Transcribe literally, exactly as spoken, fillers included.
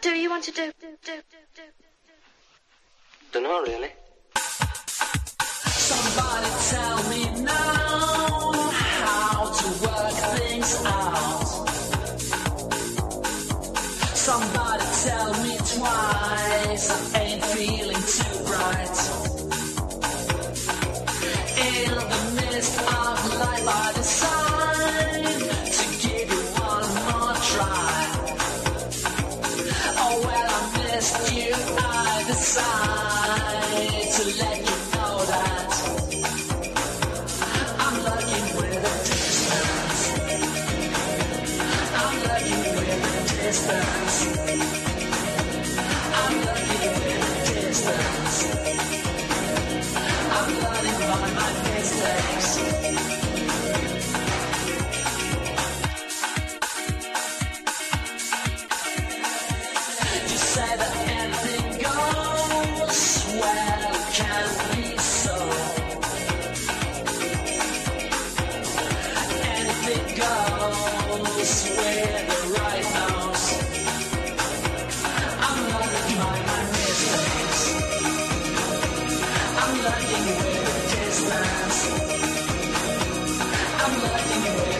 do you want to do? do, do, do, do. Dunno, really. Somebody tell me now how to work things out. Somebody tell me twice, I ain't feeling too bright. In the midst of life I decide to give you one more try. Oh well, I missed you, I decide to let you know that I'm looking with a distance. I'm looking with a distance. I'm looking with a distance. I'm learning by my mistakes. You say that anything goes, well, it can be so. Anything goes where the right knows. I'm learning by my mistakes. I'm learning with a distance. I'm learning with